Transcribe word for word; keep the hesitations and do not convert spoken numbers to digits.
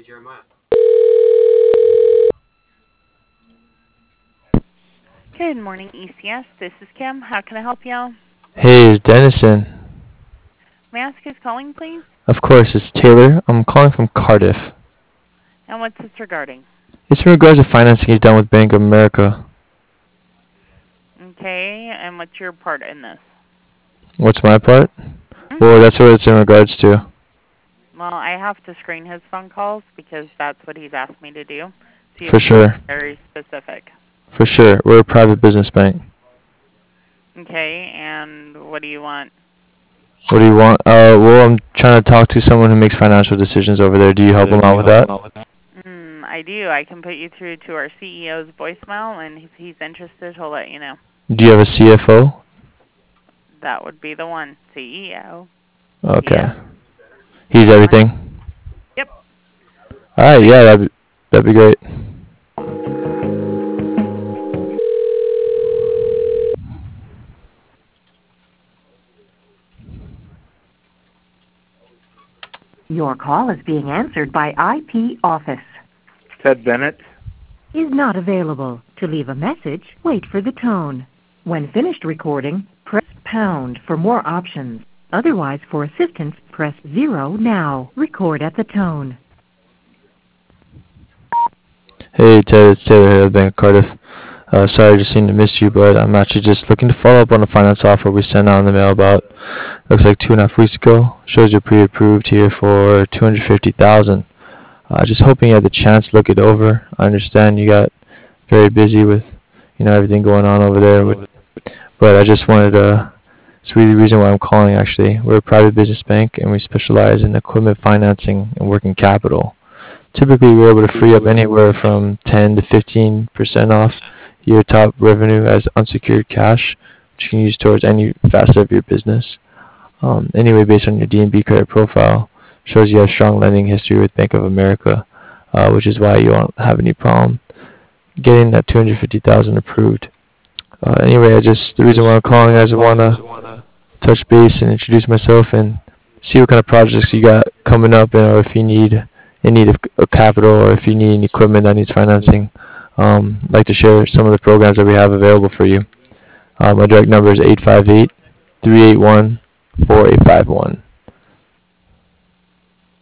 Good morning, E C S. This is Kim. How can I help you? Hey, it's Dennison. May I ask who's calling, please? Of course, it's Taylor. I'm calling from Cardiff. And what's this regarding? It's in regards to financing you've done with Bank of America. Okay, and what's your part in this? What's my part? Hmm? Well, that's what it's in regards to. Well, I have to screen his phone calls because that's what he's asked me to do. So you For have to be sure. very specific. For sure. We're a private business bank. Okay, and what do you want? What do you want? Uh, well, I'm trying to talk to someone who makes financial decisions over there. Do you help them out with that? Mm, I do. I can put you through to our C E O's voicemail, and if he's interested, he'll let you know. Do you have a C F O? That would be the one. C E O. Okay. Yep. He's everything? Yep. Alright, yeah, that'd be, that'd be great. Your call is being answered by I P Office. Ted Bennett. Is not available. To leave a message, wait for the tone. When finished recording, press pound for more options. Otherwise, for assistance, press zero now. Record at the tone. Hey, Ted, it's Taylor here at Bank of Cardiff. Uh, sorry, I just seemed to miss you, but I'm actually just looking to follow up on a finance offer we sent out in the mail about, looks like two and a half weeks ago. Shows you're pre-approved here for two hundred fifty thousand dollars. Uh, just hoping you had the chance to look it over. I understand you got very busy with, you know, everything going on over there. With, but I just wanted to, it's really the reason why I'm calling actually. We're a private business bank and we specialize in equipment financing and working capital. Typically, we're able to free up anywhere from ten to fifteen percent off your top revenue as unsecured cash, which you can use towards any facet of your business. Um, anyway, based on your D and B credit profile, shows you have strong lending history with Bank of America, uh, which is why you won't have any problem getting that two hundred fifty thousand dollars approved. Uh, anyway, I just the reason why I'm calling is I want to touch base and introduce myself and see what kind of projects you got coming up, and or if you need in need of, of capital or if you need any equipment that needs financing. Um, I'd like to share some of the programs that we have available for you. Uh, my direct number is eight five eight, three eight one, four eight five one.